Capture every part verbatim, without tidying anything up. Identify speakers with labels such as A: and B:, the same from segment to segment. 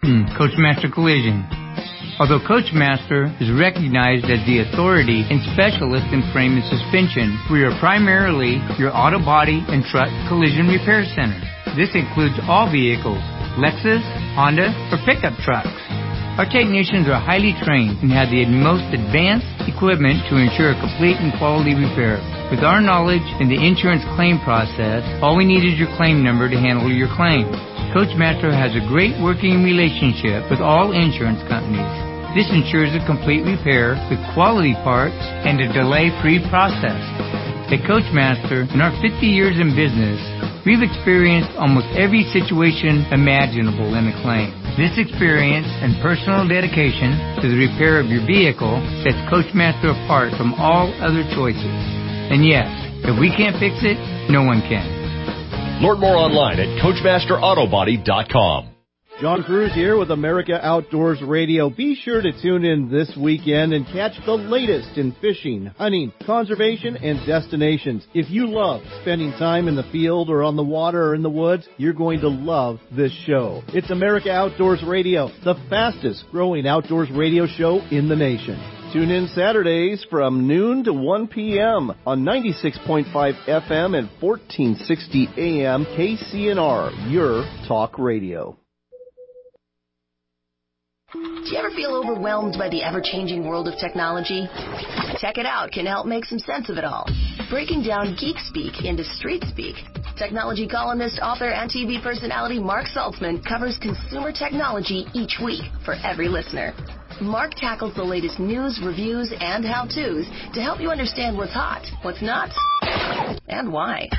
A: Coachmaster Collision. Although Coachmaster is recognized as the authority and specialist in frame and suspension, we are primarily your auto body and truck collision repair center. This includes all vehicles, Lexus, Honda, or pickup trucks. Our technicians are highly trained and have the most advanced equipment to ensure a complete and quality repair. With our knowledge in the insurance claim process, all we need is your claim number to handle your claim. Coachmaster has a great working relationship with all insurance companies. This ensures a complete repair with quality parts and a delay-free process. At Coachmaster, in our fifty years in business, we've experienced almost every situation imaginable in a claim. This experience and personal dedication to the repair of your vehicle sets Coachmaster apart from all other choices. And yes, if we can't fix it, no one can.
B: Learn more online at Coachmaster Auto Body dot com.
C: John Cruz here with America Outdoors Radio. Be sure to tune in this weekend and catch the latest in fishing, hunting, conservation, and destinations. If you love spending time in the field or on the water or in the woods, you're going to love this show. It's America Outdoors Radio, the fastest growing outdoors radio show in the nation. Tune in Saturdays from noon to one p.m. on ninety-six point five F M and fourteen sixty A M K C N R, your talk radio.
D: Do you ever feel overwhelmed by the ever-changing world of technology? Tech It Out can help make some sense of it all. Breaking down geek speak into street speak. Technology columnist, author, and T V personality Mark Saltzman covers consumer technology each week for every listener. Mark tackles the latest news, reviews, and how-tos to help you understand what's hot, what's not, and why.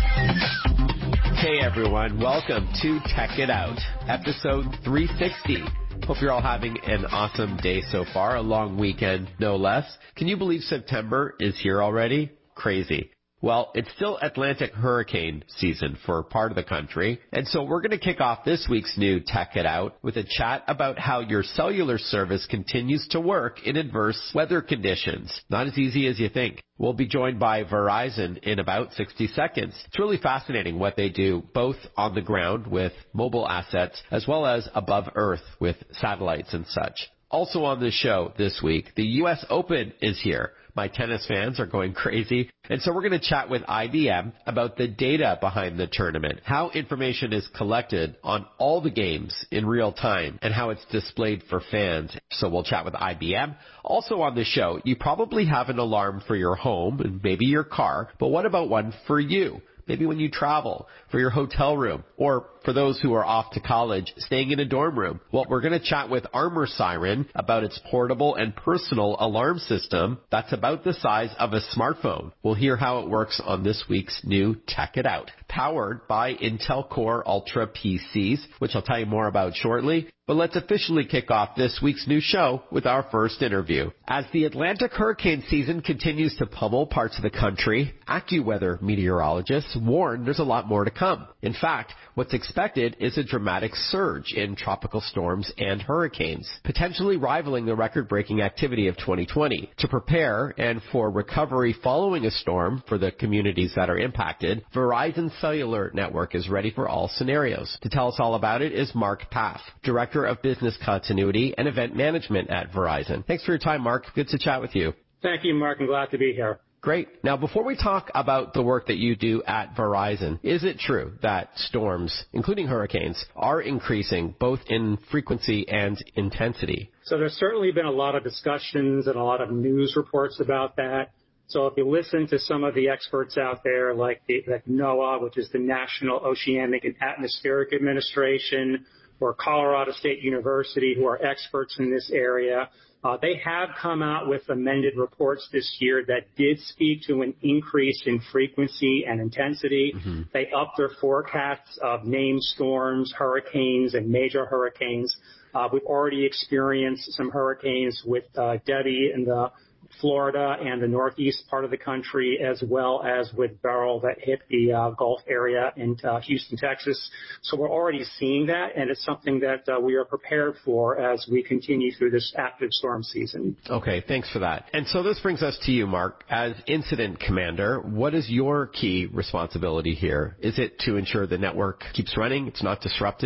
E: Hey everyone, welcome to Tech It Out, episode three sixty. Hope you're all having an awesome day so far, a long weekend, no less. Can you believe September is here already? Crazy. Well, it's still Atlantic hurricane season for part of the country, and so we're going to kick off this week's new Tech It Out with a chat about how your cellular service continues to work in adverse weather conditions. Not as easy as you think. We'll be joined by Verizon in about sixty seconds. It's really fascinating what they do, both on the ground with mobile assets as well as above Earth with satellites and such. Also on the show this week, the U S Open is here. My tennis fans are going crazy. And so we're going to chat with I B M about the data behind the tournament, how information is collected on all the games in real time, and how it's displayed for fans. So we'll chat with I B M. Also on the show, you probably have an alarm for your home and maybe your car, but what about one for you? Maybe when you travel, for your hotel room, or for those who are off to college, staying in a dorm room. Well, we're going to chat with Armor Siren about its portable and personal alarm system that's about the size of a smartphone. We'll hear how it works on this week's new Tech It Out, powered by Intel Core Ultra P Cs, which I'll tell you more about shortly. But let's officially kick off this week's new show with our first interview. As the Atlantic hurricane season continues to pummel parts of the country, AccuWeather meteorologists warn there's a lot more to come. In fact, what's expected is a dramatic surge in tropical storms and hurricanes, potentially rivaling the record-breaking activity of twenty twenty. To prepare and for recovery following a storm for the communities that are impacted, Verizon Cellular Network is ready for all scenarios. To tell us all about it is Mark Paff, Director of Business Continuity and Event Management at Verizon. Thanks for your time, Mark. Good to chat with you.
F: Thank you, Mark. I'm glad to be here.
E: Great. Now, before we talk about the work that you do at Verizon, is it true that storms, including hurricanes, are increasing both in frequency and intensity?
F: So there's certainly been a lot of discussions and a lot of news reports about that. So if you listen to some of the experts out there like, the, like NOAA, which is the National Oceanic and Atmospheric Administration, or Colorado State University, who are experts in this area, Uh, they have come out with amended reports this year that did speak to an increase in frequency and intensity. Mm-hmm. They upped their forecasts of named storms, hurricanes, and major hurricanes. Uh, we've already experienced some hurricanes with uh, Debbie in the Florida and the northeast part of the country, as well as with Beryl that hit the uh, Gulf area in uh, Houston, Texas. So we're already seeing that, and it's something that uh, we are prepared for as we continue through this active storm season.
E: Okay, thanks for that. And so this brings us to you, Mark. As incident commander, what is your key responsibility here? Is it to ensure the network keeps running, it's not disrupted?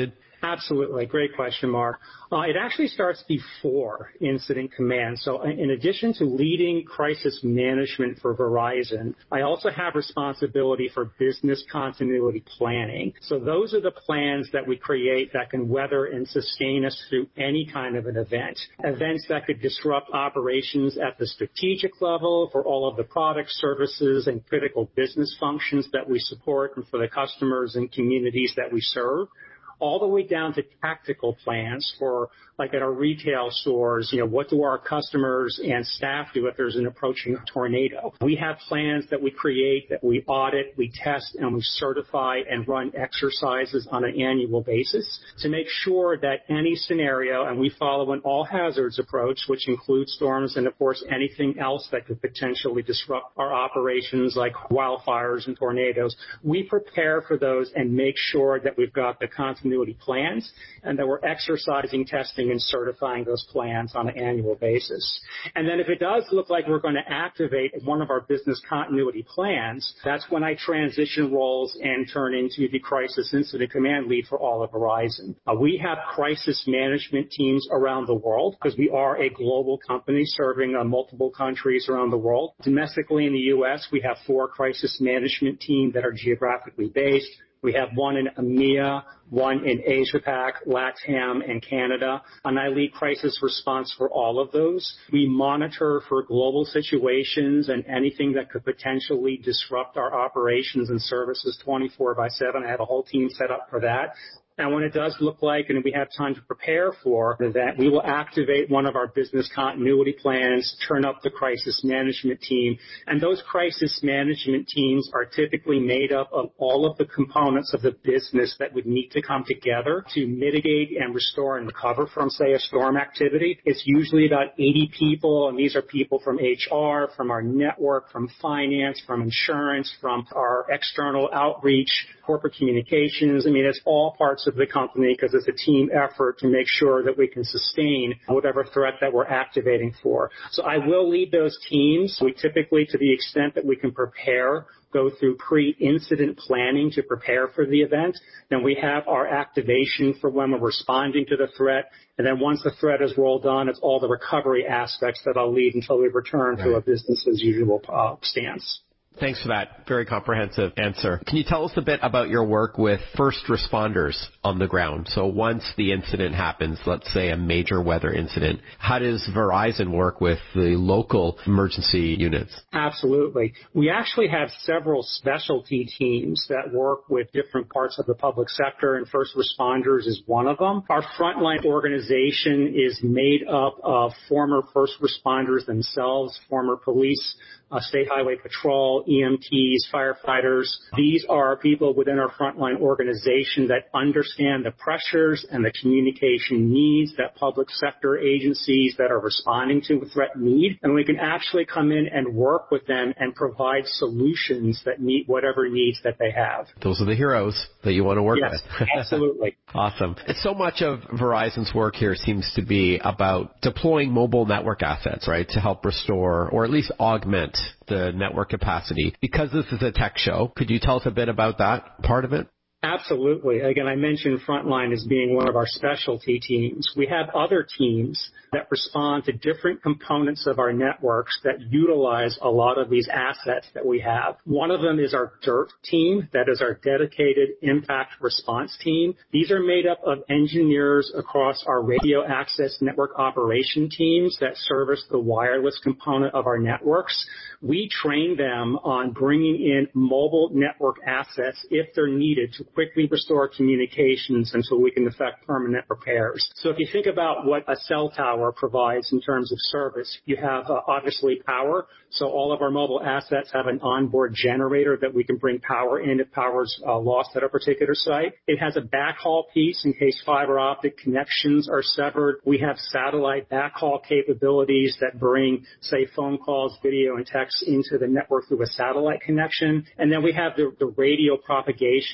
F: Absolutely. Great question, Mark. Uh, it actually starts before incident command. So in addition to leading crisis management for Verizon, I also have responsibility for business continuity planning. So those are the plans that we create that can weather and sustain us through any kind of an event. Events that could disrupt operations at the strategic level for all of the products, services, and critical business functions that we support and for the customers and communities that we serve, all the way down to tactical plans for, like at our retail stores, you know, what do our customers and staff do if there's an approaching tornado? We have plans that we create, that we audit, we test, and we certify and run exercises on an annual basis to make sure that any scenario, and we follow an all hazards approach, which includes storms and, of course, anything else that could potentially disrupt our operations like wildfires and tornadoes, we prepare for those and make sure that we've got the continuity plans and that we're exercising, testing, and certifying those plans on an annual basis. And then if it does look like we're going to activate one of our business continuity plans, that's when I transition roles and turn into the crisis incident command lead for all of Verizon. Uh, we have crisis management teams around the world because we are a global company serving uh, multiple countries around the world. Domestically in the U S, we have four crisis management teams that are geographically based. We have one in EMEA, one in Asia-Pac, LATAM, and Canada, and I lead crisis response for all of those. We monitor for global situations and anything that could potentially disrupt our operations and services twenty-four by seven. I have a whole team set up for that. And when it does look like, and we have time to prepare for that, we will activate one of our business continuity plans, turn up the crisis management team. And those crisis management teams are typically made up of all of the components of the business that would need to come together to mitigate and restore and recover from, say, a storm activity. It's usually about eighty people, and these are people from H R, from our network, from finance, from insurance, from our external outreach, corporate communications. I mean, it's all parts of the company because it's a team effort to make sure that we can sustain whatever threat that we're activating for. So I will lead those teams. We typically, to the extent that we can prepare, go through pre-incident planning to prepare for the event. Then we have our activation for when we're responding to the threat. And then once the threat is rolled on, it's all the recovery aspects that I'll lead until we return right. to a business as usual uh, stance.
E: Thanks for that very comprehensive answer. Can you tell us a bit about your work with first responders on the ground? So once the incident happens, let's say a major weather incident, how does Verizon work with the local emergency units?
F: Absolutely. We actually have several specialty teams that work with different parts of the public sector, and first responders is one of them. Our frontline organization is made up of former first responders themselves, former police, Uh, State Highway Patrol, E M Ts, firefighters. These are people within our frontline organization that understand the pressures and the communication needs that public sector agencies that are responding to a threat need. And we can actually come in and work with them and provide solutions that meet whatever needs that they have.
E: Those are the heroes that you want to work
F: yes,
E: with.
F: Yes, absolutely.
E: Awesome. So much of Verizon's work here seems to be about deploying mobile network assets, right, to help restore or at least augment the network capacity. Because this is a tech show, could you tell us a bit about that part of it?
F: Absolutely. Again, I mentioned Frontline as being one of our specialty teams. We have other teams that respond to different components of our networks that utilize a lot of these assets that we have. One of them is our DIRT team, that is our Dedicated Impact Response team. These are made up of engineers across our radio access network operation teams that service the wireless component of our networks. We train them on bringing in mobile network assets if they're needed to quickly restore communications until we can effect permanent repairs. So if you think about what a cell tower provides in terms of service, you have uh, obviously power. So all of our mobile assets have an onboard generator that we can bring power in if power's uh, lost at a particular site. It has a backhaul piece in case fiber optic connections are severed. We have satellite backhaul capabilities that bring, say, phone calls, video, and text into the network through a satellite connection. And then we have the, the radio propagation piece.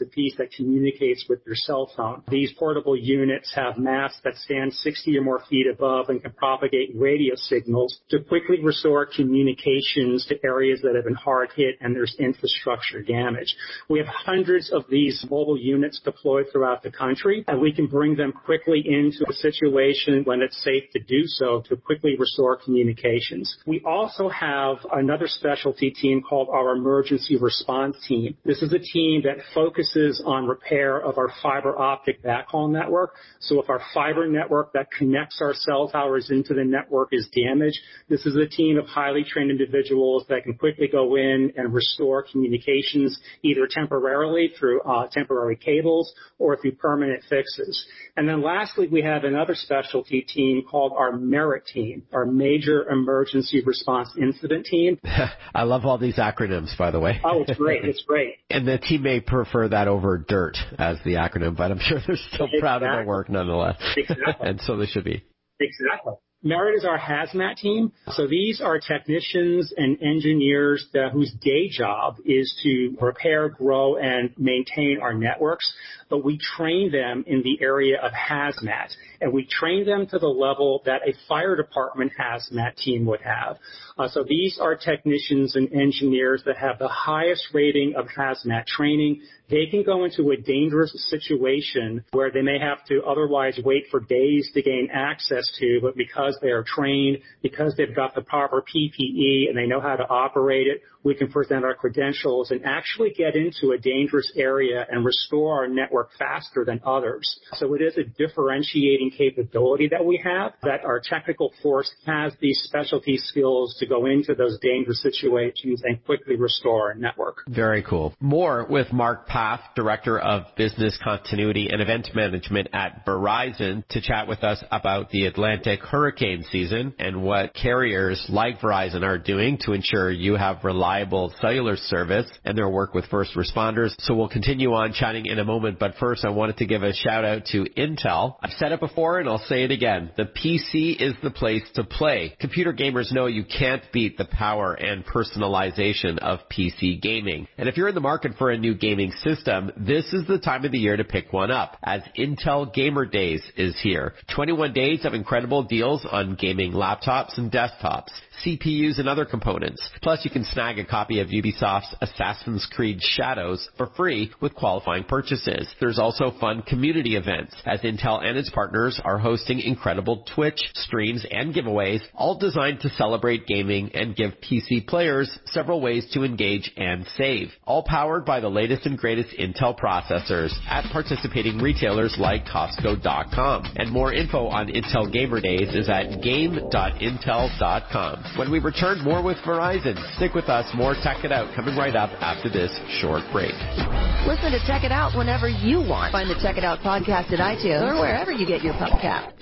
F: a piece that communicates with your cell phone. These portable units have masts that stand sixty or more feet above and can propagate radio signals to quickly restore communications to areas that have been hard hit and there's infrastructure damage. We have hundreds of these mobile units deployed throughout the country, and we can bring them quickly into a situation when it's safe to do so to quickly restore communications. We also have another specialty team called our emergency response team. This is a team that focuses on repair of our fiber optic backhaul network. So if our fiber network that connects our cell towers into the network is damaged, this is a team of highly trained individuals that can quickly go in and restore communications either temporarily through uh, temporary cables or through permanent fixes. And then lastly, we have another specialty team called our MERIT team, our Major Emergency Response Incident Team.
E: I love all these acronyms, by the way.
F: Oh, it's great. It's great.
E: And the team may prefer that over DIRT as the acronym, but I'm sure they're still exactly. proud of their work nonetheless.
F: Exactly.
E: And so they should be.
F: Exactly. MERIT is our hazmat team. So these are technicians and engineers that, whose day job is to repair, grow, and maintain our networks. But we train them in the area of hazmat, and we train them to the level that a fire department hazmat team would have. Uh, so these are technicians and engineers that have the highest rating of hazmat training. They can go into a dangerous situation where they may have to otherwise wait for days to gain access to, but because they are trained, because they've got the proper P P E and they know how to operate it, we can present our credentials and actually get into a dangerous area and restore our network faster than others. So it is a differentiating capability that we have, that our technical force has these specialty skills to go into those dangerous situations and quickly restore our network.
E: Very cool. More with Mark Paff, Director of Business Continuity and Event Management at Verizon, to chat with us about the Atlantic hurricane season and what carriers like Verizon are doing to ensure you have reliable reliable cellular service and their work with first responders. So we'll continue on chatting in a moment, but first I wanted to give a shout out to Intel. I've said it before and I'll say it again. The P C is the place to play. Computer gamers know you can't beat the power and personalization of P C gaming. And if you're in the market for a new gaming system, this is the time of the year to pick one up, as Intel Gamer Days is here. twenty-one days of incredible deals on gaming laptops and desktops, C P Us and other components. Plus, you can snag a copy of Ubisoft's Assassin's Creed Shadows for free with qualifying purchases. There's also fun community events, as Intel and its partners are hosting incredible Twitch streams and giveaways, all designed to celebrate gaming and give P C players several ways to engage and save. All powered by the latest and greatest Intel processors at participating retailers like Costco dot com. And more info on Intel Gamer Days is at game dot intel dot com. When we return, more with Verizon. Stick with us. More Tech It Out coming right up after this short break.
D: Listen to Tech It Out whenever you want. Find the Tech It Out podcast at iTunes or wherever you get your podcasts.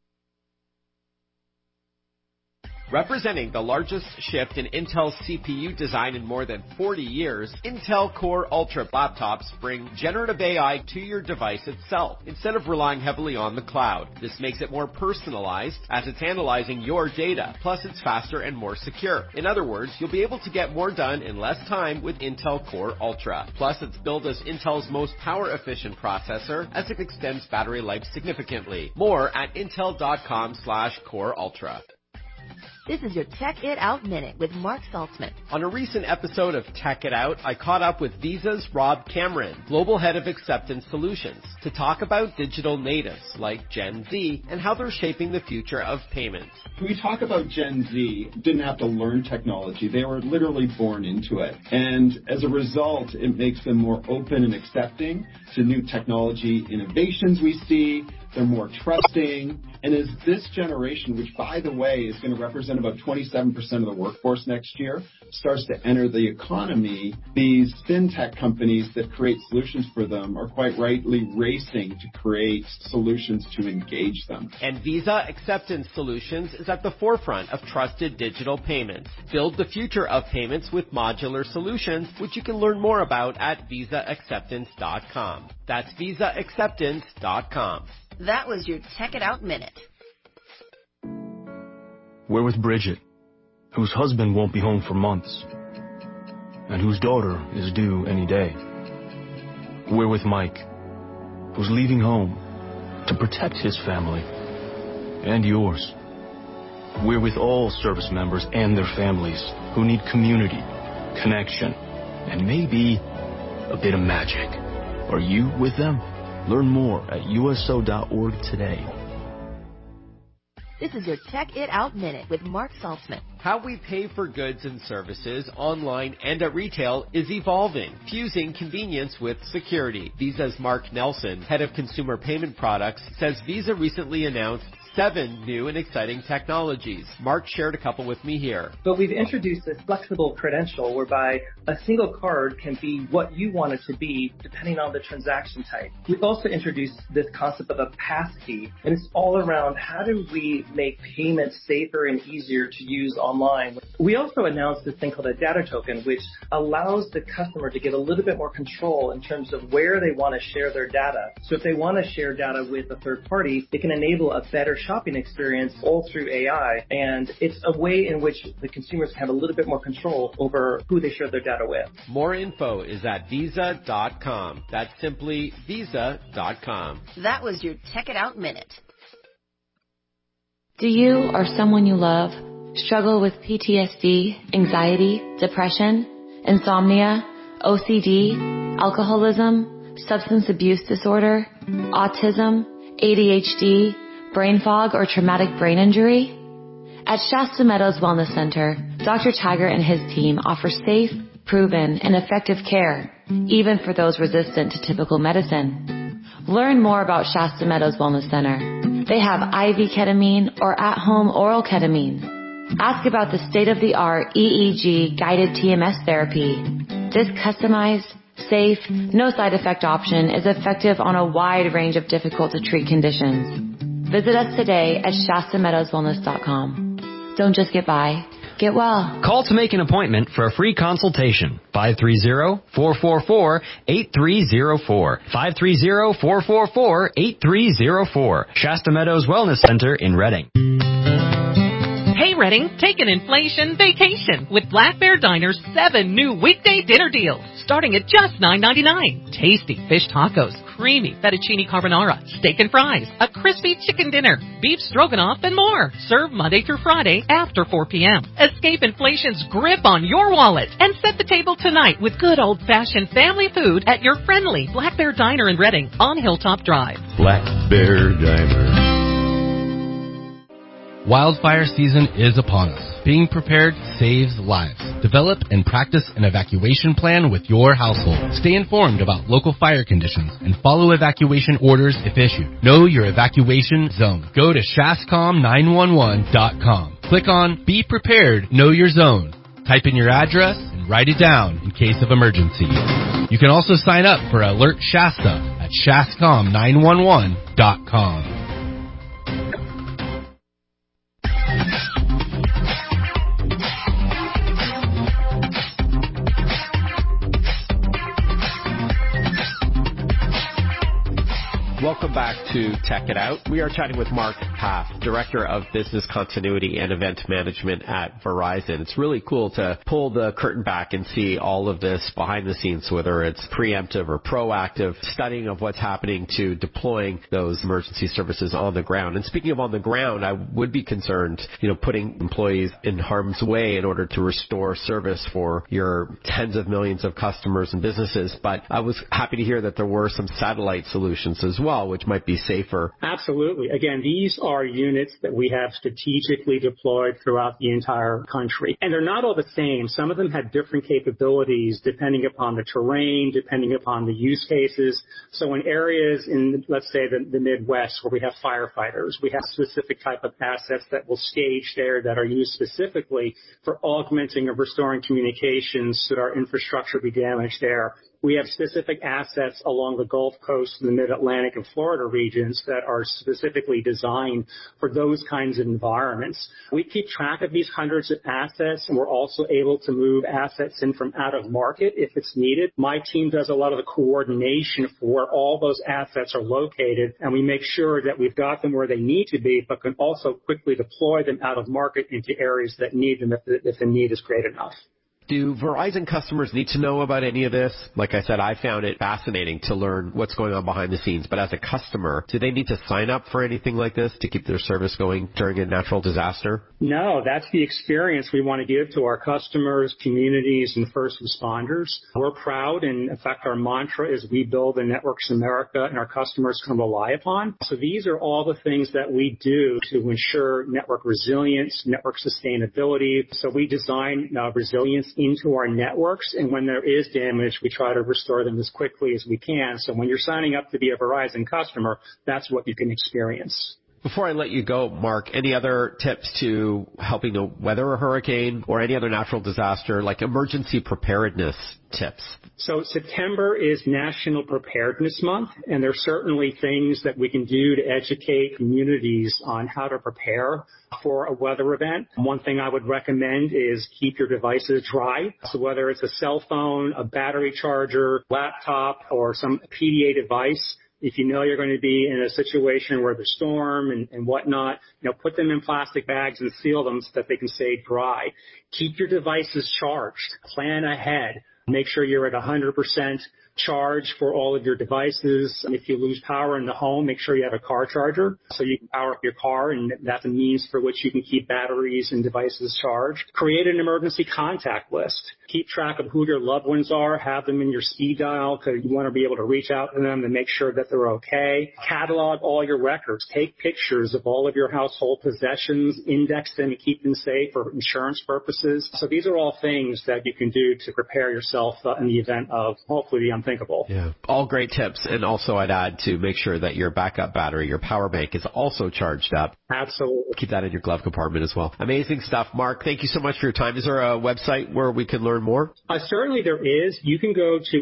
E: Representing the largest shift in Intel's C P U design in more than forty years, Intel Core Ultra laptops bring generative A I to your device itself, instead of relying heavily on the cloud. This makes it more personalized, as it's analyzing your data. Plus, it's faster and more secure. In other words, you'll be able to get more done in less time with Intel Core Ultra. Plus, it's billed as Intel's most power-efficient processor, as it extends battery life significantly. More at intel dot com slash core ultra.
D: This is your Tech It Out Minute with Mark Saltzman.
E: On a recent episode of Tech It Out, I caught up with Visa's Rob Cameron, Global Head of Acceptance Solutions, to talk about digital natives like Gen Z and how they're shaping the future of payments.
G: When we talk about Gen Z, didn't have to learn technology. They were literally born into it. And as a result, it makes them more open and accepting to new technology innovations we see. They're more trusting. And as this generation, which, by the way, is going to represent about twenty-seven percent of the workforce next year, starts to enter the economy, these fintech companies that create solutions for them are quite rightly racing to create solutions to engage them.
E: And Visa Acceptance Solutions is at the forefront of trusted digital payments. Build the future of payments with modular solutions, which you can learn more about at visa acceptance dot com. That's visa acceptance dot com.
D: That was your Tech It Out Minute.
H: We're with Bridget, whose husband won't be home for months, and whose daughter is due any day. We're with Mike, who's leaving home to protect his family and yours. We're with all service members and their families who need community, connection, and maybe a bit of magic. Are you with them? Learn more at U S O dot org today.
I: This is your Tech It Out Minute with Mark Saltzman.
E: How we pay for goods and services online and at retail is evolving, fusing convenience with security. Visa's Mark Nelson, head of consumer payment products, says Visa recently announced seven new and exciting technologies. Mark shared a couple with me here.
J: But we've introduced this flexible credential whereby a single card can be what you want it to be depending on the transaction type. We've also introduced this concept of a passkey, and it's all around how do we make payments safer and easier to use online. We also announced this thing called a data token, which allows the customer to get a little bit more control in terms of where they want to share their data. So if they want to share data with a third party, it can enable a better shopping experience all through A I, and it's a way in which the consumers have a little bit more control over who they share their data with.
E: More info is at visa dot com. That's simply visa dot com.
D: That was your Tech It Out Minute.
K: Do you or someone you love struggle with P T S D, anxiety, depression, insomnia, O C D, alcoholism, substance abuse disorder, autism, A D H D, brain fog, or traumatic brain injury? At Shasta Meadows Wellness Center, Doctor Tiger and his team offer safe, proven, and effective care, even for those resistant to typical medicine. Learn more about Shasta Meadows Wellness Center. They have I V ketamine or at-home oral ketamine. Ask about the state-of-the-art E E G guided T M S therapy. This customized, safe, no side effect option is effective on a wide range of difficult to treat conditions. Visit us today at Shasta Meadows Wellness dot com. Don't just get by, get well.
L: Call to make an appointment for a free consultation. five three zero, four four four, eight three zero four. five three zero, four four four, eight three zero four. Shasta Meadows Wellness Center in Reading.
M: Hey Reading, take an inflation vacation with Black Bear Diner's seven new weekday dinner deals, starting at just nine ninety-nine. Tasty fish tacos, creamy fettuccine carbonara, steak and fries, a crispy chicken dinner, beef stroganoff, and more. Served Monday through Friday after four p.m. Escape inflation's grip on your wallet and set the table tonight with good old-fashioned family food at your friendly Black Bear Diner in Reading on Hilltop Drive.
N: Black Bear Diner. Wildfire season is upon us. Being prepared saves lives. Develop and practice an evacuation plan with your household. Stay informed about local fire conditions and follow evacuation orders if issued. Know your evacuation zone. Go to shascom nine one one dot com. Click on Be Prepared, Know Your Zone. Type in your address and write it down in case of emergency. You can also sign up for Alert Shasta at shascom nine one one dot com.
E: Welcome back to Tech It Out. We are chatting with Mark Paff, Director of Business Continuity and Event Management at Verizon. It's really cool to pull the curtain back and see all of this behind the scenes, whether it's preemptive or proactive, studying of what's happening to deploying those emergency services on the ground. And speaking of on the ground, I would be concerned, you know, putting employees in harm's way in order to restore service for your tens of millions of customers and businesses. But I was happy to hear that there were some satellite solutions as well, which might be safer.
F: Absolutely. Again, these are units that we have strategically deployed throughout the entire country. And they're not all the same. Some of them have different capabilities depending upon the terrain, depending upon the use cases. So in areas in, let's say, the, the Midwest where we have firefighters, we have specific type of assets that will stage there that are used specifically for augmenting or restoring communications should our infrastructure be damaged there. We have specific assets along the Gulf Coast and the Mid-Atlantic and Florida regions that are specifically designed for those kinds of environments. We keep track of these hundreds of assets, and we're also able to move assets in from out of market if it's needed. My team does a lot of the coordination for where all those assets are located, and we make sure that we've got them where they need to be, but can also quickly deploy them out of market into areas that need them if the, if the need is great enough.
E: Do Verizon customers need to know about any of this? Like I said, I found it fascinating to learn what's going on behind the scenes. But as a customer, do they need to sign up for anything like this to keep their service going during a natural disaster?
F: No, that's the experience we want to give to our customers, communities, and first responders. We're proud, and in fact, our mantra is we build the networks America and our customers can rely upon. So these are all the things that we do to ensure network resilience, network sustainability. So we design uh, resilience into our networks, and when there is damage, we try to restore them as quickly as we can. So when you're signing up to be a Verizon customer, that's what you can experience.
E: Before I let you go, Mark, any other tips to helping to weather a hurricane or any other natural disaster, like emergency preparedness tips?
F: So September is National Preparedness Month, and there's certainly things that we can do to educate communities on how to prepare for a weather event. One thing I would recommend is keep your devices dry. So whether it's a cell phone, a battery charger, laptop, or some P D A device, if you know you're going to be in a situation where there's storm and, and whatnot, you know, put them in plastic bags and seal them so that they can stay dry. Keep your devices charged. Plan ahead. Make sure you're at one hundred percent charge for all of your devices. If you lose power in the home, make sure you have a car charger so you can power up your car, and that's a means for which you can keep batteries and devices charged. Create an emergency contact list. Keep track of who your loved ones are. Have them in your speed dial because you want to be able to reach out to them and make sure that they're okay. Catalog all your records. Take pictures of all of your household possessions. Index them and keep them safe for insurance purposes. So these are all things that you can do to prepare yourself uh, in the event of hopefully the unthinkable.
E: Yeah, all great tips. And also I'd add to make sure that your backup battery, your power bank, is also charged up.
F: Absolutely.
E: Keep that in your glove compartment as well. Amazing stuff. Mark, thank you so much for your time. Is there a website where we can learn more?
F: Uh, certainly there is. You can go to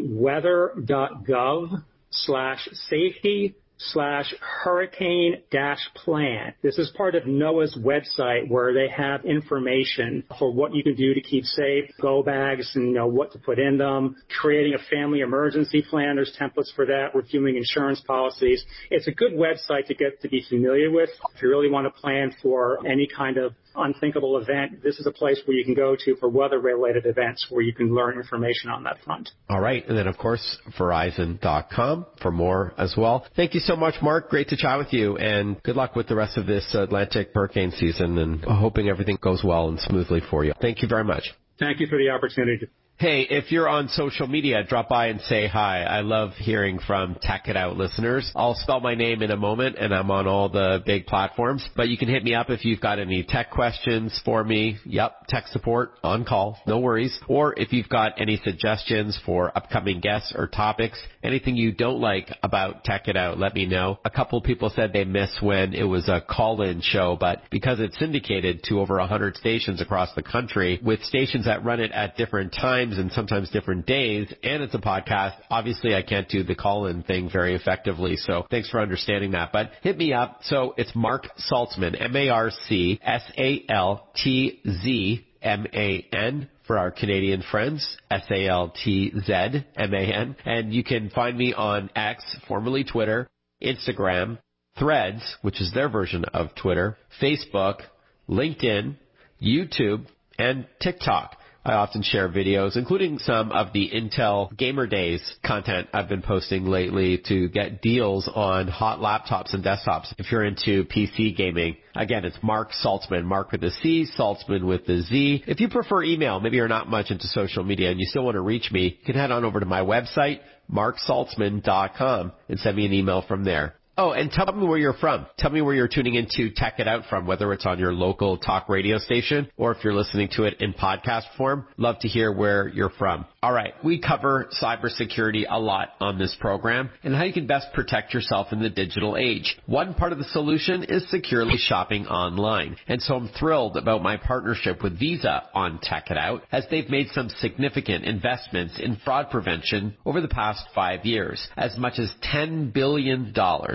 F: weather.gov slash safety slash hurricane dash plan. This is part of NOAA's website where they have information for what you can do to keep safe, go bags and you know what to put in them, creating a family emergency plan. There's templates for that, reviewing insurance policies. It's a good website to get to be familiar with. If you really want to plan for any kind of unthinkable event, this is a place where you can go to for weather-related events where you can learn information on that front.
E: All right. And then, of course, Verizon dot com for more as well. Thank you so much, Mark. Great to chat with you, and good luck with the rest of this Atlantic hurricane season, and hoping everything goes well and smoothly for you. Thank you very much.
F: Thank you for the opportunity.
E: Hey, if you're on social media, drop by and say hi. I love hearing from Tech It Out listeners. I'll spell my name in a moment, and I'm on all the big platforms. But you can hit me up if you've got any tech questions for me. Yep, tech support on call. No worries. Or if you've got any suggestions for upcoming guests or topics, anything you don't like about Tech It Out, let me know. A couple people said they miss when it was a call-in show, but because it's syndicated to over one hundred stations across the country, with stations that run it at different times, and sometimes different days, and it's a podcast, obviously I can't do the call-in thing very effectively, so thanks for understanding that. But hit me up. So it's Mark Saltzman, M A R C S A L T Z M A N for our Canadian friends, S A L T Z M A N. And you can find me on X, formerly Twitter, Instagram, Threads, which is their version of Twitter, Facebook, LinkedIn, YouTube, and TikTok. I often share videos, including some of the Intel Gamer Days content I've been posting lately to get deals on hot laptops and desktops if you're into P C gaming. Again, it's Mark Saltzman, Mark with a C, Saltzman with a Z. If you prefer email, maybe you're not much into social media and you still want to reach me, you can head on over to my website, mark saltzman dot com, and send me an email from there. Oh, and tell me where you're from. Tell me where you're tuning into Tech It Out from, whether it's on your local talk radio station or if you're listening to it in podcast form. Love to hear where you're from. All right, we cover cybersecurity a lot on this program and how you can best protect yourself in the digital age. One part of the solution is securely shopping online. And so I'm thrilled about my partnership with Visa on Tech It Out, as they've made some significant investments in fraud prevention over the past five years, as much as ten billion dollars.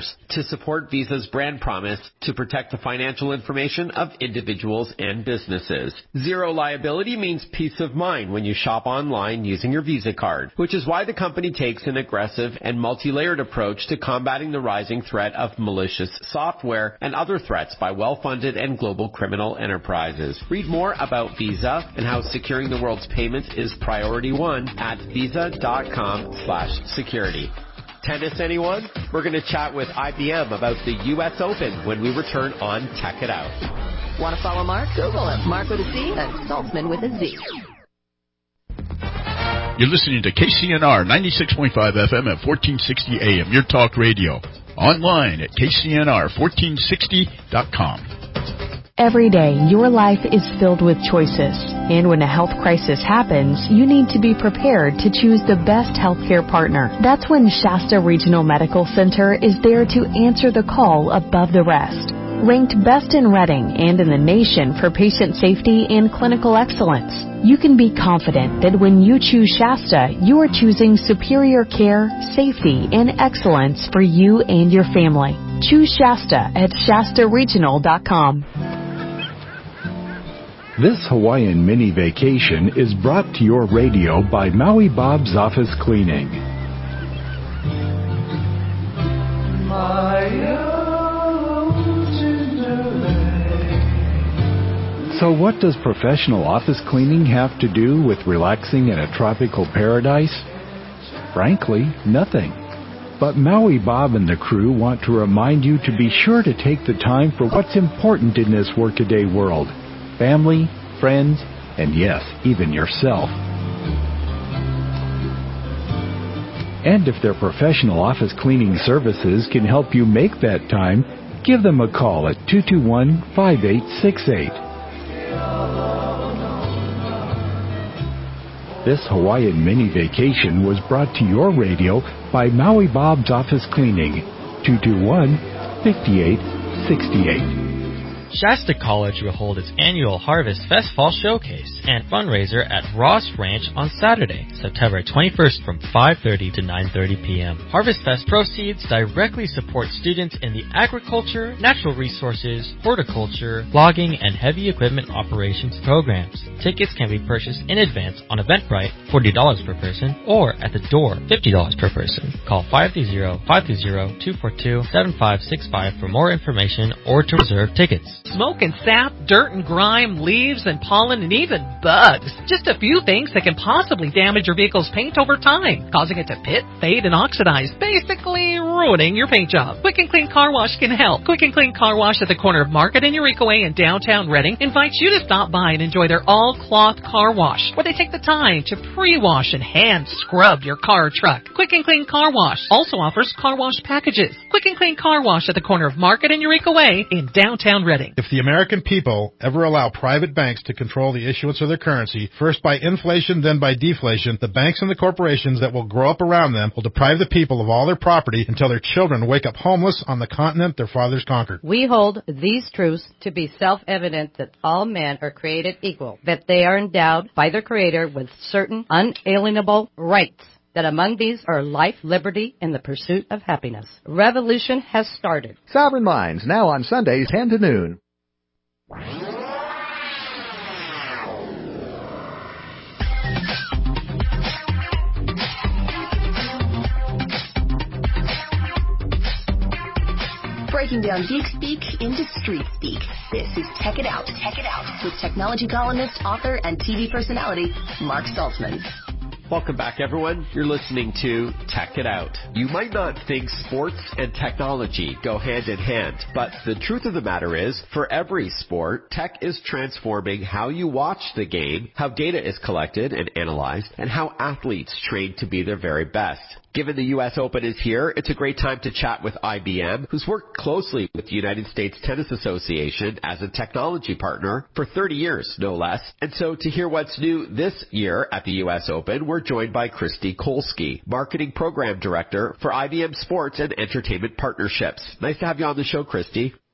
E: dollars to support Visa's brand promise to protect the financial information of individuals and businesses. Zero liability means peace of mind when you shop online using your Visa card, which is why the company takes an aggressive and multi-layered approach to combating the rising threat of malicious software and other threats by well-funded and global criminal enterprises. Read more about Visa and how securing the world's payments is priority one at visa.com slash security. Tennis, anyone? We're going to chat with I B M about the U S Open when we return on Tech It Out.
D: Want to follow Mark? Google him. Mark with a C and Saltzman with a Z.
O: You're listening to K C N R ninety-six point five F M at fourteen sixty A M, your talk radio. Online at K C N R fourteen sixty dot com.
P: Every day, your life is filled with choices. And when a health crisis happens, you need to be prepared to choose the best healthcare partner. That's when Shasta Regional Medical Center is there to answer the call above the rest. Ranked best in Reading and in the nation for patient safety and clinical excellence, you can be confident that when you choose Shasta, you are choosing superior care, safety, and excellence for you and your family. Choose Shasta at shasta regional dot com.
Q: This Hawaiian mini vacation is brought to your radio by Maui Bob's Office Cleaning. So what does professional office cleaning have to do with relaxing in a tropical paradise? Frankly, nothing. But Maui Bob and the crew want to remind you to be sure to take the time for what's important in this workaday world. Family, friends, and yes, even yourself. And if their professional office cleaning services can help you make that time, give them a call at two two one, five eight six eight. This Hawaiian mini vacation was brought to your radio by Maui Bob's Office Cleaning, two two one, five eight six eight.
R: Shasta College will hold its annual Harvest Fest Fall Showcase and fundraiser at Ross Ranch on Saturday, September twenty-first from five thirty to nine thirty p.m. Harvest Fest proceeds directly support students in the agriculture, natural resources, horticulture, logging, and heavy equipment operations programs. Tickets can be purchased in advance on Eventbrite, forty dollars per person, or at the door, fifty dollars per person. Call five three zero, five three zero, two four two, seven five six five for more information or to reserve tickets.
M: Smoke and sap, dirt and grime, leaves and pollen, and even bugs. Just a few things that can possibly damage your vehicle's paint over time, causing it to pit, fade, and oxidize, basically ruining your paint job. Quick and Clean Car Wash can help. Quick and Clean Car Wash at the corner of Market and Eureka Way in downtown Reading invites you to stop by and enjoy their all-cloth car wash, where they take the time to pre-wash and hand-scrub your car or truck. Quick and Clean Car Wash also offers car wash packages. Quick and Clean Car Wash at the corner of Market and Eureka Way in downtown Reading.
S: If the American people ever allow private banks to control the issuance of their currency, first by inflation, then by deflation, the banks and the corporations that will grow up around them will deprive the people of all their property until their children wake up homeless on the continent their fathers conquered.
T: We hold these truths to be self-evident that all men are created equal, that they are endowed by their Creator with certain unalienable rights, that among these are life, liberty, and the pursuit of happiness. Revolution has started.
U: Sovereign Minds, now on Sundays, ten to noon.
D: Breaking down geek speak into street speak. This is Tech It Out, Tech It Out, with technology columnist, author, and T V personality, Mark Saltzman.
E: Welcome back, everyone. You're listening to Tech It Out. You might not think sports and technology go hand in hand, but the truth of the matter is, for every sport, tech is transforming how you watch the game, how data is collected and analyzed, and how athletes train to be their very best. Given the U S Open is here, it's a great time to chat with I B M, who's worked closely with the United States Tennis Association as a technology partner for thirty years, no less. And so to hear what's new this year at the U S Open, we're joined by Christy Kolsky, Marketing Program Director for I B M Sports and Entertainment Partnerships. Nice to have you on the show, Christy.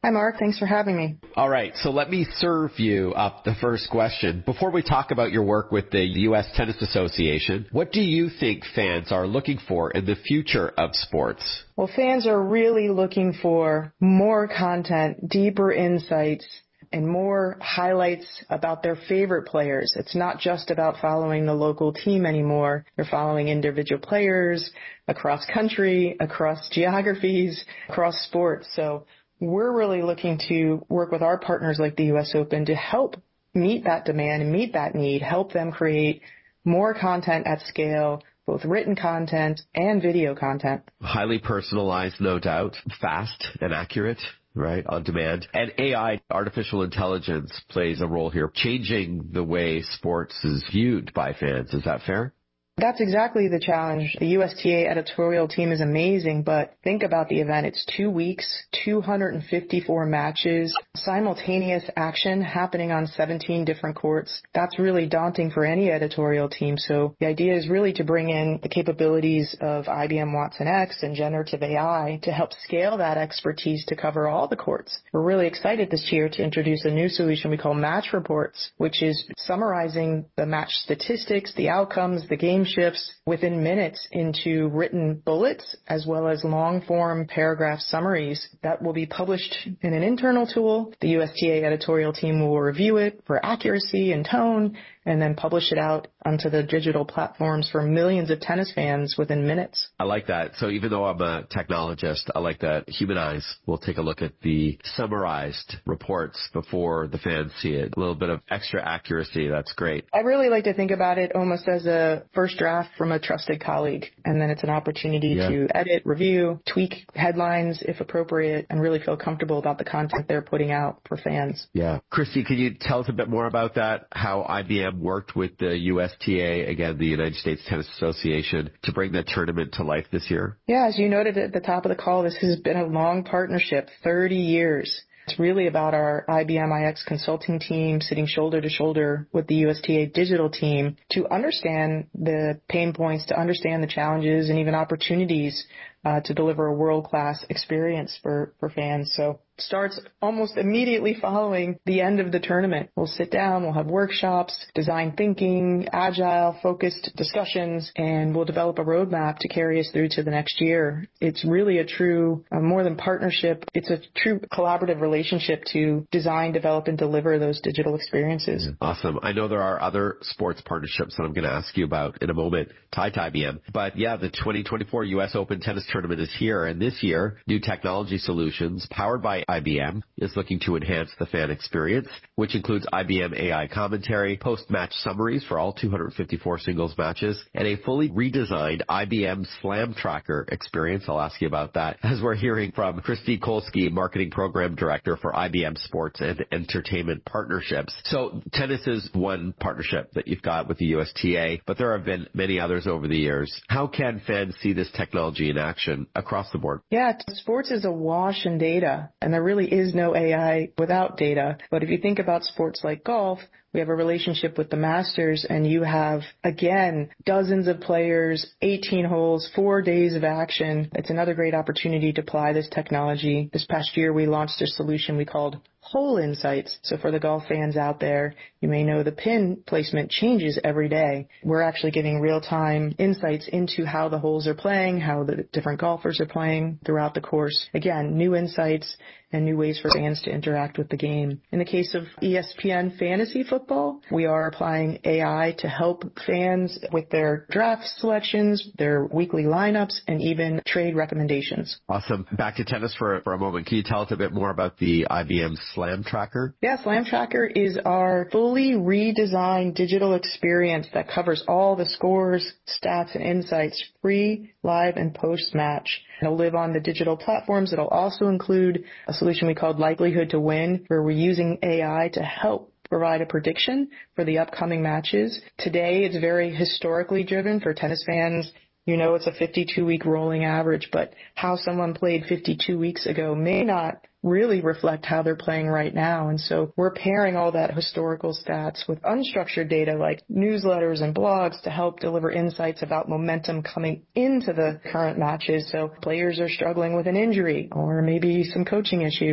A: Hi, Mark. Thanks for having me.
E: All right, so let me serve you up the first question. Before we talk about your work with the U S Tennis Association, what do you think fans are looking for in the future of sports?
A: Well, fans are really looking for more content, deeper insights, and more highlights about their favorite players. It's not just about following the local team anymore. They're following individual players across country, across geographies, across sports. So we're really looking to work with our partners like the U S Open to help meet that demand and meet that need, help them create more content at scale, both written content and video content.
E: Highly personalized, no doubt, fast and accurate. Right, on demand. And A I, artificial intelligence, plays a role here, changing the way sports is viewed by fans. Is that fair?
A: That's exactly the challenge. The U S T A editorial team is amazing, but think about the event. It's two weeks, two hundred fifty-four matches, simultaneous action happening on seventeen different courts. That's really daunting for any editorial team. So the idea is really to bring in the capabilities of I B M Watson X and generative A I to help scale that expertise to cover all the courts. We're really excited this year to introduce a new solution we call Match Reports, which is summarizing the match statistics, the outcomes, the game shifts within minutes into written bullets as well as long-form paragraph summaries that will be published in an internal tool. The U S T A editorial team will review it for accuracy and tone and then publish it out onto the digital platforms for millions of tennis fans within minutes.
E: I like that. So even though I'm a technologist, I like that human eyes will take a look at the summarized reports before the fans see it. A little bit of extra accuracy. That's great.
A: I really like to think about it almost as a first draft from a trusted colleague. And then it's an opportunity yeah. to edit, review, tweak headlines if appropriate, and really feel comfortable about the content they're putting out for fans.
E: Yeah. Christy, can you tell us a bit more about that? How I B M worked with the U S T A, again, the United States Tennis Association, to bring the tournament to life this year?
A: Yeah, as you noted at the top of the call, this has been a long partnership, thirty years. It's really about our I B M I X consulting team sitting shoulder to shoulder with the U S T A digital team to understand the pain points, to understand the challenges and even opportunities uh, to deliver a world-class experience for, for fans. So starts almost immediately following the end of the tournament. We'll sit down, we'll have workshops, design thinking, agile, focused discussions, and we'll develop a roadmap to carry us through to the next year. It's really a true, uh, more than partnership, it's a true collaborative relationship to design, develop, and deliver those digital experiences.
E: Awesome. I know there are other sports partnerships that I'm going to ask you about in a moment, tied to I B M. But yeah, the twenty twenty-four U S Open Tennis Tournament is here, and this year, new technology solutions powered by I B M is looking to enhance the fan experience, which includes I B M A I commentary, post-match summaries for all two hundred fifty-four singles matches, and a fully redesigned I B M Slam Tracker experience. I'll ask you about that as we're hearing from Christy Kolsky, Marketing Program Director for I B M Sports and Entertainment Partnerships. So tennis is one partnership that you've got with the U S T A, but there have been many others over the years. How can fans see this technology in action across the board?
A: Yeah, sports is awash in data, and there really is no A I without data. But if you think about sports like golf, we have a relationship with the Masters, and you have, again, dozens of players, eighteen holes, four days of action. It's another great opportunity to apply this technology. This past year, we launched a solution we called Hole Insights. So for the golf fans out there, you may know the pin placement changes every day. We're actually giving real-time insights into how the holes are playing, how the different golfers are playing throughout the course. Again, new insights and new ways for fans to interact with the game. In the case of E S P N Fantasy Football, we are applying A I to help fans with their draft selections, their weekly lineups, and even trade recommendations.
E: Awesome. Back to tennis for, for a moment. Can you tell us a bit more about the I B M Slam Tracker?
A: Yeah, Slam Tracker is our fully redesigned digital experience that covers all the scores, stats, and insights, pre, live, and post-match. It'll live on the digital platforms. It'll also include a solution we called Likelihood to Win, where we're using A I to help provide a prediction for the upcoming matches. Today, it's very historically driven for tennis fans. You know, it's a fifty-two week rolling average, but how someone played fifty-two weeks ago may not really reflect how they're playing right now. And so we're pairing all that historical stats with unstructured data like newsletters and blogs to help deliver insights about momentum coming into the current matches. So players are struggling with an injury or maybe some coaching issues.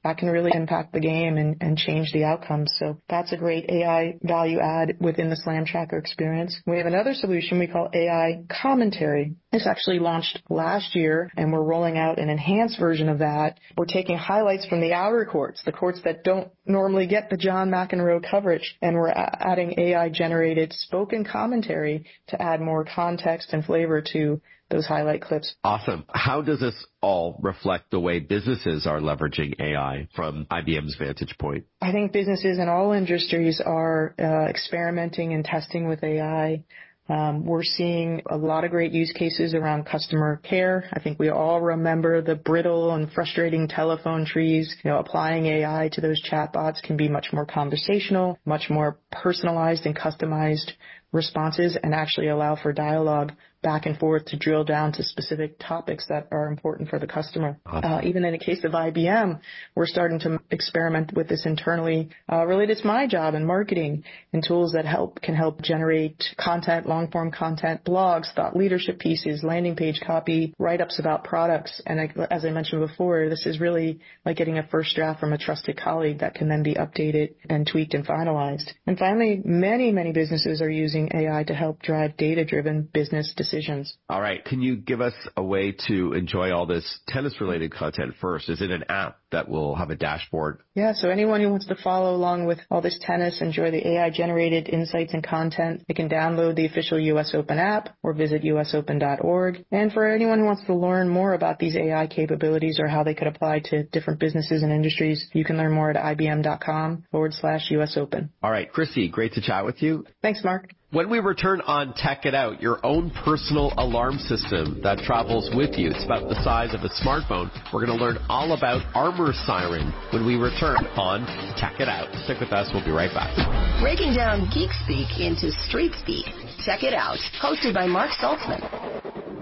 A: that can really impact the game and, and change the outcomes. So that's a great A I value add within the Slam Tracker experience. We have another solution we call A I Commentary. This actually launched last year, and we're rolling out an enhanced version of that. We're taking highlights from the outer courts, the courts that don't normally get the John McEnroe coverage, and we're a- adding A I-generated spoken commentary to add more context and flavor to those highlight clips.
E: Awesome. How does this all reflect the way businesses are leveraging A I from I B M's vantage point?
A: I think businesses in all industries are uh, experimenting and testing with A I. Um, we're seeing a lot of great use cases around customer care. I think we all remember the brittle and frustrating telephone trees. You know, applying A I to those chatbots can be much more conversational, much more personalized and customized responses, and actually allow for dialogue back and forth to drill down to specific topics that are important for the customer. Uh, even in the case of I B M, we're starting to experiment with this internally uh, related to my job in marketing, and tools that help can help generate content, long-form content, blogs, thought leadership pieces, landing page copy, write-ups about products. And I, as I mentioned before, this is really like getting a first draft from a trusted colleague that can then be updated and tweaked and finalized. And finally, many, many businesses are using A I to help drive data-driven business decisions. Decisions.
E: All right. Can you give us a way to enjoy all this tennis-related content first? Is it an app that will have a dashboard?
A: Yeah, so anyone who wants to follow along with all this tennis, enjoy the A I-generated insights and content, they can download the official U S Open app or visit U S open dot org. And for anyone who wants to learn more about these A I capabilities or how they could apply to different businesses and industries, you can learn more at ibm.com forward slash US Open.
E: All right. Chrissy, great to chat with you.
A: Thanks, Mark.
E: When we return on Tech It Out, your own personal alarm system that travels with you. It's about the size of a smartphone. We're going to learn all about Armor Siren when we return on Tech It Out. Stick with us. We'll be right back.
D: Breaking down geek speak into street speak. Tech It Out, hosted by Mark Saltzman.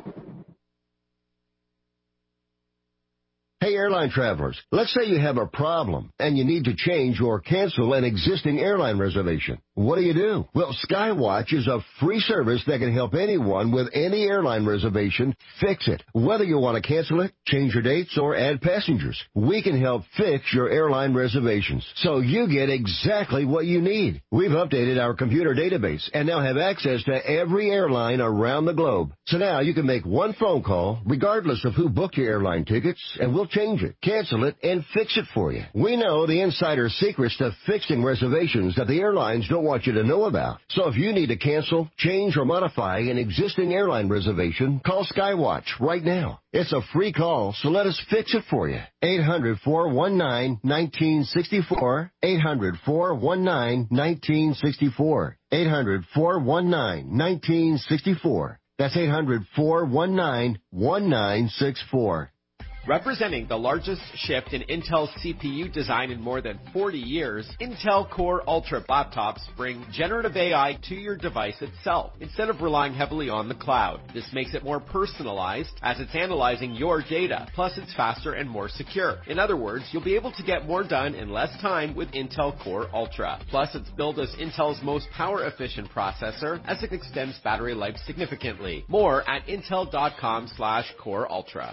B: Hey, airline travelers, let's say you have a problem and you need to change or cancel an existing airline reservation. What do you do? Well, Skywatch is a free service that can help anyone with any airline reservation fix it. Whether you want to cancel it, change your dates, or add passengers, we can help fix your airline reservations so you get exactly what you need. We've updated our computer database and now have access to every airline around the globe. So now you can make one phone call regardless of who booked your airline tickets, and we'll change it, cancel it, and fix it for you. We know the insider secrets to fixing reservations that the airlines don't want you to know about. So if you need to cancel, change, or modify an existing airline reservation, call Skywatch right now. It's a free call, so let us fix it for you. eight hundred, four one nine, one nine six four. eight hundred, four one nine, one nine six four. eight hundred, four one nine, one nine six four. That's eight hundred, four one nine, one nine six four.
E: Representing the largest shift in Intel's C P U design in more than forty years, Intel Core Ultra laptops bring generative A I to your device itself, instead of relying heavily on the cloud. This makes it more personalized, as it's analyzing your data. Plus, it's faster and more secure. In other words, you'll be able to get more done in less time with Intel Core Ultra. Plus, it's billed as Intel's most power-efficient processor, as it extends battery life significantly. More at intel.com slash Core Ultra.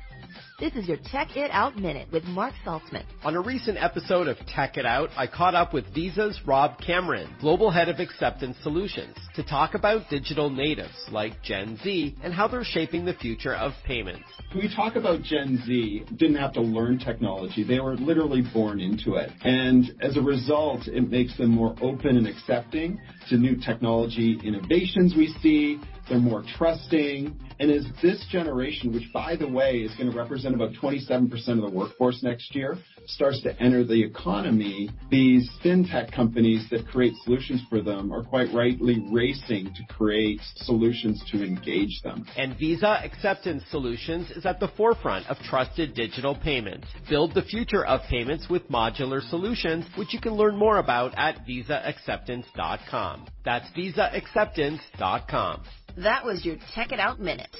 I: This is your Tech It Out Minute with Mark Saltzman.
E: On a recent episode of Tech It Out, I caught up with Visa's Rob Cameron, Global Head of Acceptance Solutions, to talk about digital natives like Gen Z and how they're shaping the future of payments.
G: When we talk about Gen Z, didn't have to learn technology. They were literally born into it. And as a result, it makes them more open and accepting to new technology innovations we see. They're more trusting. And as this generation, which, by the way, is going to represent about twenty-seven percent of the workforce next year, starts to enter the economy, these fintech companies that create solutions for them are quite rightly racing to create solutions to engage them.
E: And Visa Acceptance Solutions is at the forefront of trusted digital payments. Build the future of payments with modular solutions, which you can learn more about at visa acceptance dot com. That's visa acceptance dot com.
D: That was your Tech It Out Minute.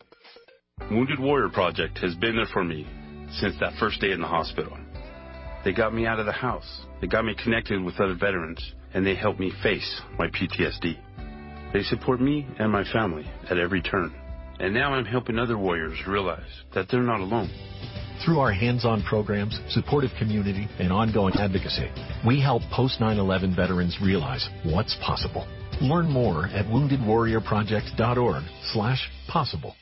V: Wounded Warrior Project has been there for me since that first day in the hospital. They got me out of the house. They got me connected with other veterans, and they helped me face my P T S D. They support me and my family at every turn. And now I'm helping other warriors realize that they're not alone.
C: Through our hands-on programs, supportive community, and ongoing advocacy, we help post nine eleven veterans realize what's possible. Learn more at wounded warrior project dot org slash possible.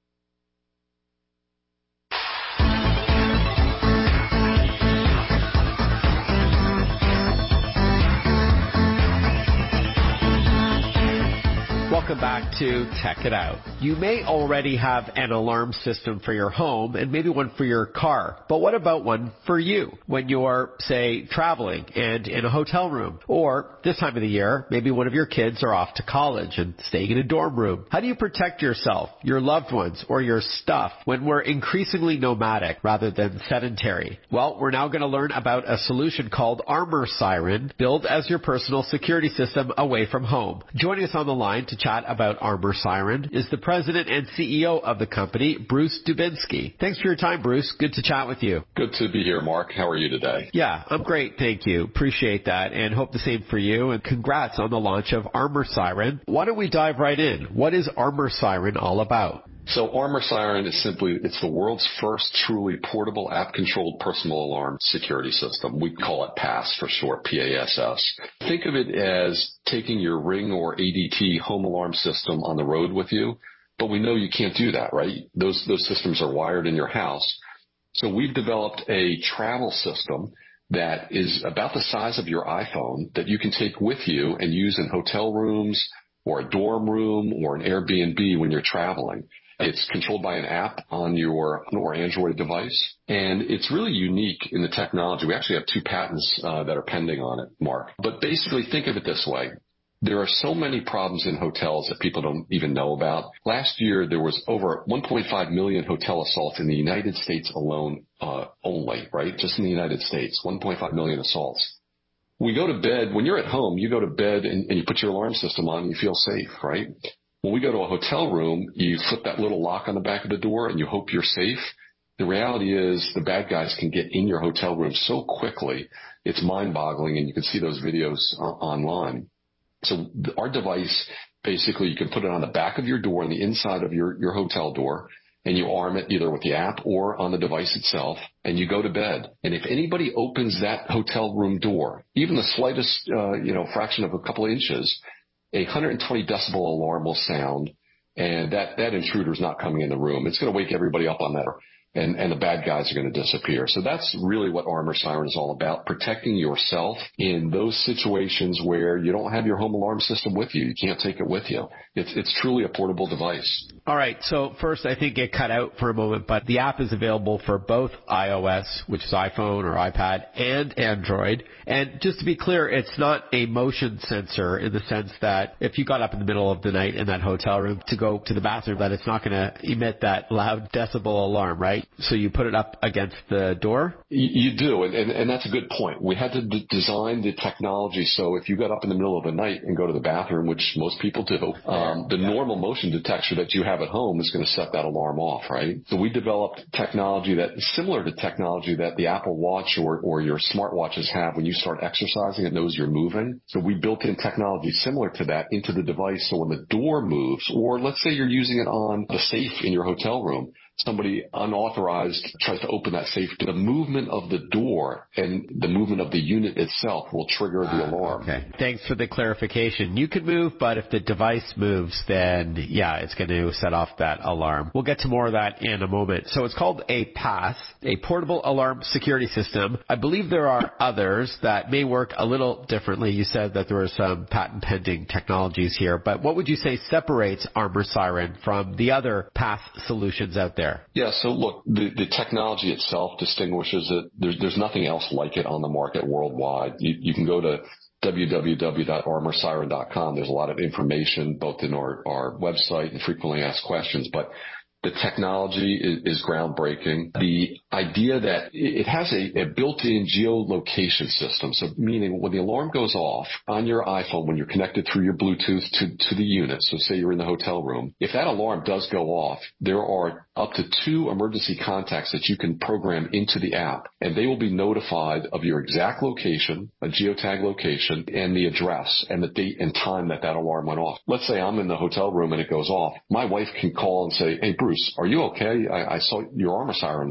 E: Welcome back to Tech It Out. You may already have an alarm system for your home and maybe one for your car, but what about one for you when you're, say, traveling and in a hotel room? Or this time of the year, maybe one of your kids are off to college and staying in a dorm room. How do you protect yourself, your loved ones, or your stuff when we're increasingly nomadic rather than sedentary? Well, we're now going to learn about a solution called Armor Siren, built as your personal security system away from home. Joining us on the line to chat about Armor Siren is the president and C E O of the company, Bruce Dubinsky. Thanks for your time, Bruce. Good to chat with you.
H: Good to be here, Mark. How are you today?
E: Yeah, I'm great. Thank you. Appreciate that and hope the same for you. And congrats on the launch of Armor Siren. Why don't we dive right in? What is Armor Siren all about?
H: So Armor Siren is simply, it's the world's first truly portable app-controlled personal alarm security system. We call it PASS for short, P A S S. Think of it as taking your Ring or A D T home alarm system on the road with you, but we know you can't do that, right? Those, those systems are wired in your house. So we've developed a travel system that is about the size of your iPhone that you can take with you and use in hotel rooms or a dorm room or an Airbnb when you're traveling. It's controlled by an app on your or Android device, and it's really unique in the technology. We actually have two patents uh, that are pending on it, Mark. But basically, think of it this way. There are so many problems in hotels that people don't even know about. Last year, there was over one point five million hotel assaults in the United States alone, uh, only, right? Just in the United States, one point five million assaults. We go to bed, when you're at home, you go to bed and, and you put your alarm system on and you feel safe, right? When we go to a hotel room, you flip that little lock on the back of the door and you hope you're safe. The reality is the bad guys can get in your hotel room so quickly, it's mind-boggling, and you can see those videos uh, online. So our device, basically, you can put it on the back of your door, on the inside of your, your hotel door, and you arm it either with the app or on the device itself, and you go to bed. And if anybody opens that hotel room door, even the slightest, uh, you know, fraction of a couple of inches, a one hundred twenty decibel alarm will sound, and that, that intruder is not coming in the room. It's going to wake everybody up on that, and, and the bad guys are going to disappear. So that's really what Armor Siren is all about, protecting yourself in those situations where you don't have your home alarm system with you. You can't take it with you. It's, it's truly a portable device.
E: All right. So first, I think it cut out for a moment, but the app is available for both iOS, which is iPhone or iPad, and Android. And just to be clear, it's not a motion sensor in the sense that if you got up in the middle of the night in that hotel room to go to the bathroom, that it's not going to emit that loud decibel alarm, right? So you put it up against the door?
H: You, you do, and, and, and that's a good point. We had to d- design the technology so if you got up in the middle of the night and go to the bathroom, which most people do, um, the yeah. normal motion detector that you have at home is going to set that alarm off, right? So we developed technology that is similar to technology that the Apple Watch or, or your smartwatches have when you start exercising. It knows you're moving. So we built in technology similar to that into the device. So when the door moves, or let's say you're using it on the safe in your hotel room, somebody unauthorized tries to open that safe, the movement of the door and the movement of the unit itself will trigger the uh, alarm.
E: Okay. Thanks for the clarification. You can move, but if the device moves, then yeah, it's going to set off that alarm. We'll get to more of that in a moment. So it's called a PASS, a portable alarm security system. I believe there are others that may work a little differently. You said that there were some patent pending technologies here, but what would you say separates Armor Siren from the other PASS solutions out there?
H: Yeah, so look, the, the technology itself distinguishes it. There's, there's nothing else like it on the market worldwide. You, you can go to w w w dot armor siren dot com. There's a lot of information both in our, our website and frequently asked questions, but the technology is, is groundbreaking. The idea that it has a, a built-in geolocation system, so meaning when the alarm goes off on your iPhone, when you're connected through your Bluetooth to, to the unit, so say you're in the hotel room, if that alarm does go off, there are up to two emergency contacts that you can program into the app, and they will be notified of your exact location, a geotag location, and the address and the date and time that that alarm went off. Let's say I'm in the hotel room and it goes off. My wife can call and say, hey, Bruce, are you okay? I, I saw your Armor Siren went off. And I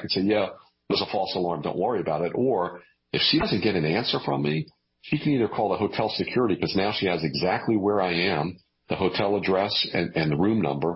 H: could say, yeah, there's a false alarm. Don't worry about it. Or if she doesn't get an answer from me, she can either call the hotel security because now she has exactly where I am, the hotel address and, and the room number.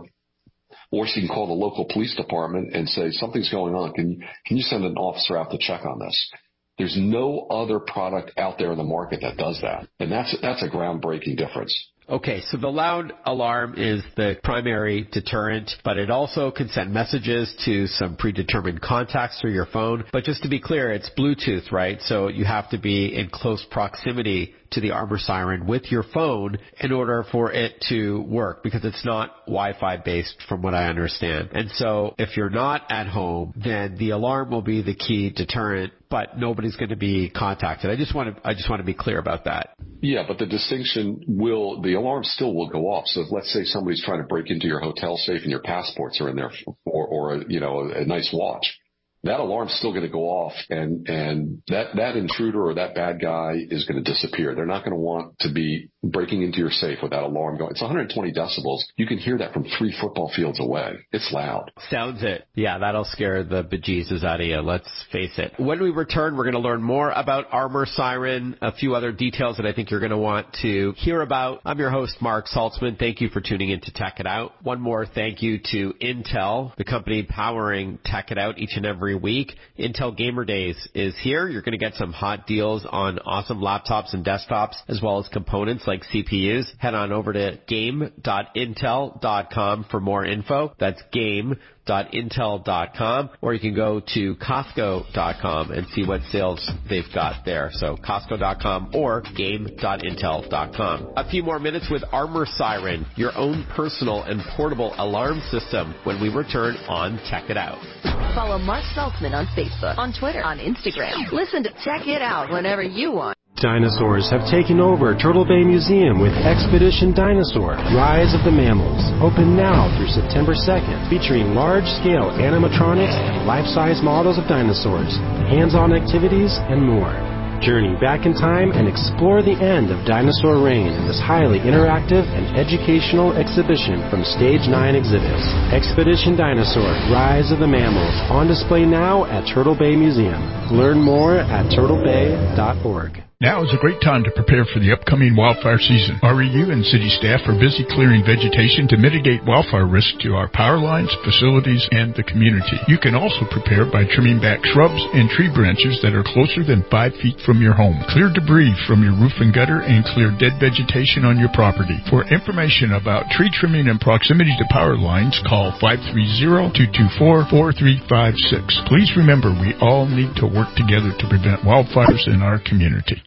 H: Or she can call the local police department and say, something's going on. Can you, can you send an officer out to check on this? There's no other product out there in the market that does that. And that's, that's a groundbreaking difference.
E: Okay, so the loud alarm is the primary deterrent, but it also can send messages to some predetermined contacts through your phone. But just to be clear, it's Bluetooth, right? So you have to be in close proximity to the Armor Siren with your phone in order for it to work, because it's not Wi-Fi based from what I understand. And so if you're not at home, then the alarm will be the key deterrent, but nobody's going to be contacted. I just want to, I just want to be clear about that.
H: Yeah, but the distinction will, the alarm still will go off. So if, let's say somebody's trying to break into your hotel safe and your passports are in there, or, or you know, a, a nice watch, that alarm's still going to go off, and, and that, that intruder or that bad guy is going to disappear. They're not going to want to be breaking into your safe with that alarm going. It's one hundred twenty decibels. You can hear that from three football fields away. It's loud.
E: Sounds it. Yeah, that'll scare the bejesus out of you. Let's face it. When we return, we're going to learn more about Armor Siren, a few other details that I think you're going to want to hear about. I'm your host, Mark Saltzman. Thank you for tuning in to Tech It Out. One more thank you to Intel, the company powering Tech It Out each and every week. Intel Gamer Days is here. You're going to get some hot deals on awesome laptops and desktops, as well as components like C P Us. Head on over to game dot intel dot com for more info. That's game dot intel dot com, or you can go to Costco dot com and see what sales they've got there. So Costco dot com or game dot intel dot com. A few more minutes with Armor Siren, your own personal and portable alarm system, when we return on Tech It Out.
D: Follow Mark Saltzman on Facebook, on Twitter, on Instagram. Listen to Tech It Out whenever you want.
J: Dinosaurs have taken over Turtle Bay Museum with Expedition Dinosaur, Rise of the Mammals. Open now through September second, featuring large-scale animatronics and life-size models of dinosaurs, hands-on activities, and more. Journey back in time and explore the end of dinosaur reign in this highly interactive and educational exhibition from Stage nine Exhibits. Expedition Dinosaur, Rise of the Mammals, on display now at Turtle Bay Museum. Learn more at turtle bay dot org.
O: Now is a great time to prepare for the upcoming wildfire season. R E U and city staff are busy clearing vegetation to mitigate wildfire risk to our power lines, facilities, and the community. You can also prepare by trimming back shrubs and tree branches that are closer than five feet from your home. Clear debris from your roof and gutter and clear dead vegetation on your property. For information about tree trimming and proximity to power lines, call five three zero, two two four, four three five six. Please remember, we all need to work together to prevent wildfires in our community.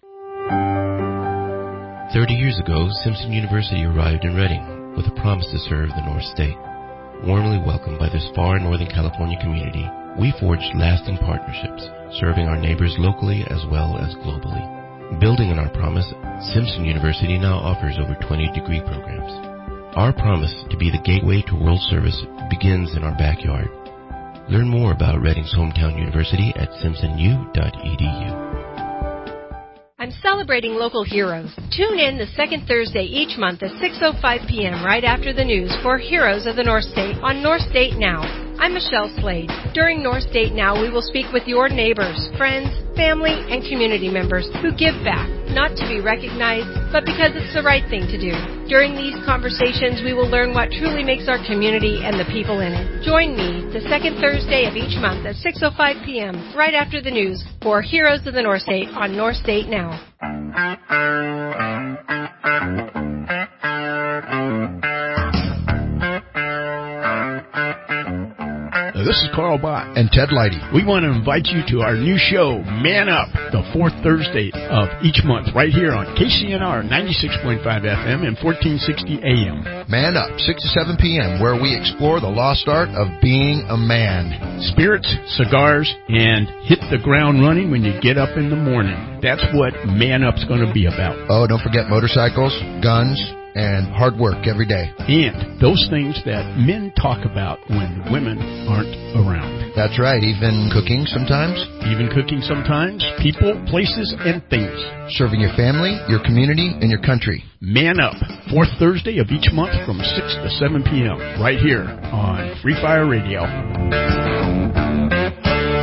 K: Thirty years ago, Simpson University arrived in Redding with a promise to serve the North State. Warmly welcomed by this far Northern California community, we forged lasting partnerships, serving our neighbors locally as well as globally. Building on our promise, Simpson University now offers over twenty degree programs. Our promise to be the gateway to world service begins in our backyard. Learn more about Redding's hometown university at simpson u dot e d u.
W: I'm celebrating local heroes. Tune in the second Thursday each month at six oh five p.m. right after the news for Heroes of the North State on North State Now. I'm Michelle Slade. During North State Now, we will speak with your neighbors, friends, family, and community members who give back, not to be recognized, but because it's the right thing to do. During these conversations, we will learn what truly makes our community and the people in it. Join me the second Thursday of each month at six oh five p.m. right after the news for Heroes of the North State on North State Now.
O: This is Carl Bott and Ted Leidy. We want to invite you to our new show, Man Up, the fourth Thursday of each month, right here on K C N R ninety-six point five F M and fourteen sixty A M.
X: Man Up, six to seven p.m., where we explore the lost art of being a man.
O: Spirits, cigars, and hit the ground running when you get up in the morning. That's what Man Up's going to be about.
X: Oh, don't forget motorcycles, guns, and hard work every day.
O: And those things that men talk about when women aren't around.
X: That's right, even cooking sometimes.
O: Even cooking sometimes. People, places, and things.
X: Serving your family, your community, and your country.
O: Man Up, fourth Thursday of each month from six to seven p.m. right here on Free Fire Radio.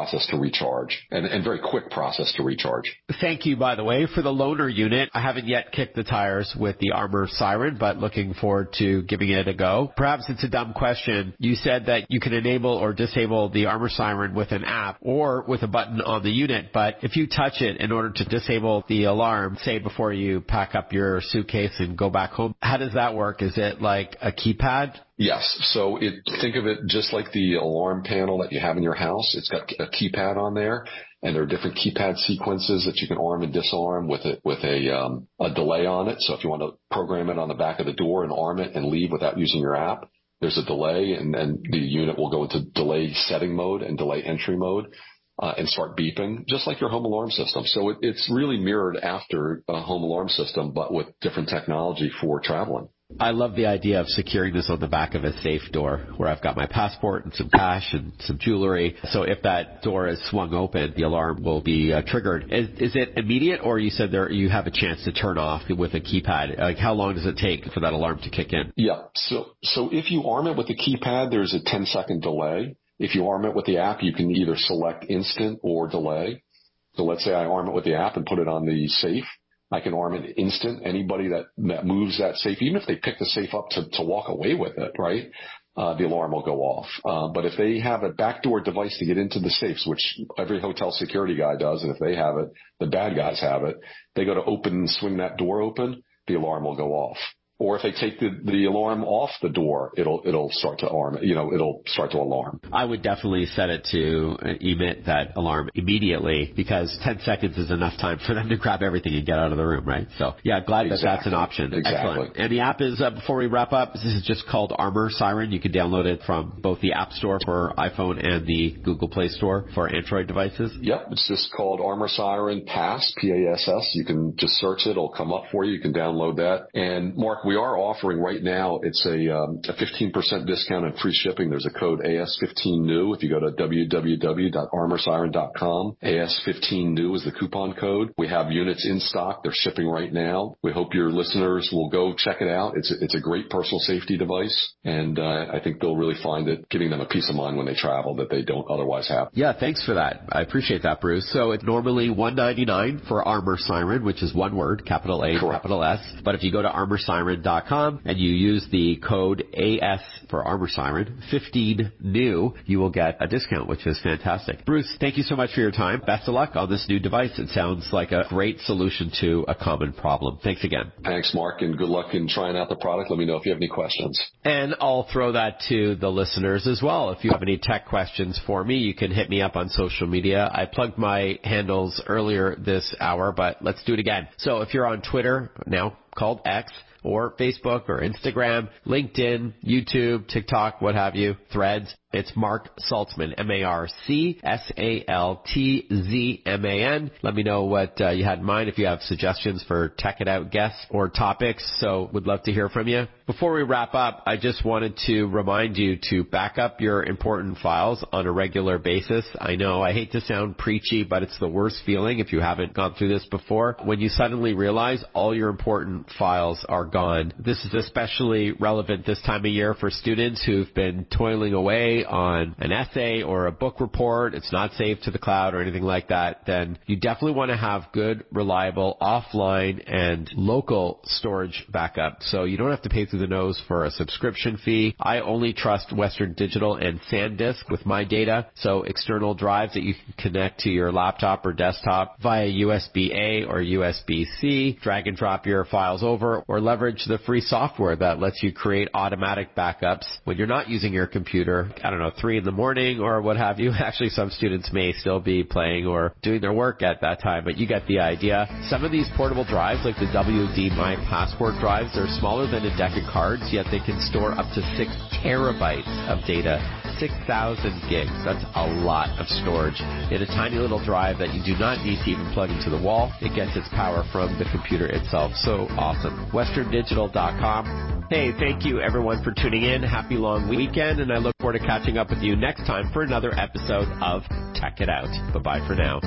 H: process to recharge and, and very quick process to recharge.
E: Thank you, by the way, for the loaner unit. I haven't yet kicked the tires with the Armor Siren, but looking forward to giving it a go. Perhaps it's a dumb question. You said that you can enable or disable the Armor Siren with an app or with a button on the unit, but if you touch it in order to disable the alarm, say before you pack up your suitcase and go back home, how does that work? Is it like a keypad?
H: Yes. So it, think of it just like the alarm panel that you have in your house. It's got a keypad on there, and there are different keypad sequences that you can arm and disarm with it with a um, a delay on it. So if you want to program it on the back of the door and arm it and leave without using your app, there's a delay, and then the unit will go into delay setting mode and delay entry mode. Uh, and start beeping, just like your home alarm system. So it, it's really mirrored after a home alarm system, but with different technology for traveling.
E: I love the idea of securing this on the back of a safe door where I've got my passport and some cash and some jewelry. So if that door is swung open, the alarm will be uh, triggered. Is, is it immediate, or you said there you have a chance to turn off with a keypad? Like, how long does it take for that alarm to kick in?
H: Yeah. So, so if you arm it with a keypad, there's a ten second delay. If you arm it with the app, you can either select instant or delay. So let's say I arm it with the app and put it on the safe. I can arm it instant. Anybody that, that moves that safe, even if they pick the safe up to, to walk away with it, right, uh, the alarm will go off. Uh, but if they have a backdoor device to get into the safes, which every hotel security guy does, and if they have it, the bad guys have it, they go to open and swing that door open, the alarm will go off. Or if they take the, the alarm off the door, it'll it'll start to alarm. You know, it'll start to alarm.
E: I would definitely set it to emit that alarm immediately, because ten seconds is enough time for them to grab everything and get out of the room, right? So, yeah, glad that exactly. that's an option.
H: Exactly.
E: Excellent. And the app is, uh, before we wrap up, this is just called Armor Siren. You can download it from both the App Store for iPhone and the Google Play Store for Android devices.
H: Yep, it's just called Armor Siren Pass, P A S S. You can just search it. It'll come up for you. You can download that. And, Mark, we are offering right now, it's a, um, a fifteen percent discount and free shipping. There's a code A S fifteen new. If you go to w w w dot armor siren dot com, A S fifteen new is the coupon code. We have units in stock. They're shipping right now. We hope your listeners will go check it out. It's a, it's a great personal safety device, and uh, I think they'll really find it giving them a peace of mind when they travel that they don't otherwise have.
E: Yeah, thanks for that. I appreciate that, Bruce. So it's normally one hundred ninety-nine dollars for Armor Siren, which is one word, capital A, Correct. Capital S. But if you go to armor siren dot com and you use the code A S for Armor Siren, fifteen new, you will get a discount, which is fantastic. Bruce, thank you so much for your time. Best of luck on this new device. It sounds like a great solution to a common problem. Thanks again.
H: Thanks, Mark, and good luck in trying out the product. Let me know if you have any questions.
E: And I'll throw that to the listeners as well. If you have any tech questions for me, you can hit me up on social media. I plugged my handles earlier this hour, but let's do it again. So if you're on Twitter, now called X, or Facebook or Instagram, LinkedIn, YouTube, TikTok, what have you, Threads, it's Mark Saltzman, M A R C S A L T Z M A N. Let me know what uh, you had in mind if you have suggestions for Tech It Out guests or topics, so would love to hear from you. Before we wrap up, I just wanted to remind you to back up your important files on a regular basis. I know I hate to sound preachy, but it's the worst feeling if you haven't gone through this before, when you suddenly realize all your important files are gone. This is especially relevant this time of year for students who've been toiling away on an essay or a book report. It's not saved to the cloud or anything like that. Then you definitely want to have good, reliable, offline and local storage backup. So you don't have to pay through the nose for a subscription fee. I only trust Western Digital and SanDisk with my data. So external drives that you can connect to your laptop or desktop via U S B A or U S B C, drag and drop your files over, or leverage the free software that lets you create automatic backups when you're not using your computer. I don't know, three in the morning or what have you. Actually, some students may still be playing or doing their work at that time, but you get the idea. Some of these portable drives, like the W D My Passport drives, they're smaller than a deck of cards, yet they can store up to six terabytes of data. six thousand gigs. That's a lot of storage in a tiny little drive that you do not need to even plug into the wall. It gets its power from the computer itself. So awesome. western digital dot com. Hey, thank you everyone for tuning in. Happy long weekend, and I look forward to catching up with you next time for another episode of Tech It Out. Bye-bye for now.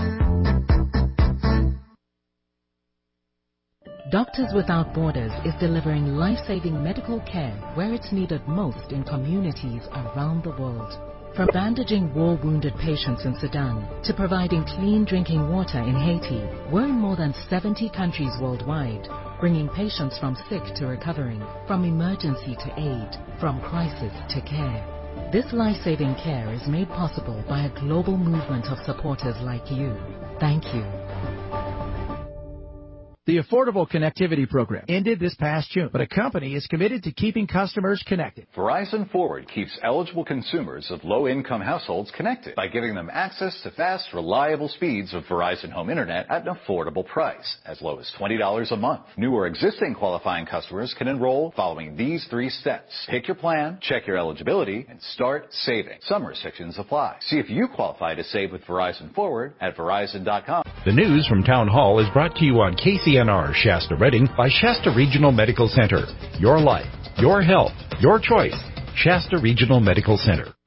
F: Doctors Without Borders is delivering life-saving medical care where it's needed most in communities around the world. From bandaging war-wounded patients in Sudan to providing clean drinking water in Haiti, we're in more than seventy countries worldwide, bringing patients from sick to recovering, from emergency to aid, from crisis to care. This life-saving care is made possible by a global movement of supporters like you. Thank you.
L: The Affordable Connectivity Program ended this past June, but a company is committed to keeping customers connected.
N: Verizon Forward keeps eligible consumers of low-income households connected by giving them access to fast, reliable speeds of Verizon Home Internet at an affordable price, as low as twenty dollars a month. New or existing qualifying customers can enroll following these three steps. Pick your plan, check your eligibility, and start saving. Some restrictions apply. See if you qualify to save with Verizon Forward at Verizon dot com.
P: The news from Town Hall is brought to you on K C N R Shasta Redding by Shasta Regional Medical Center. Your life, your health, your choice. Shasta Regional Medical Center.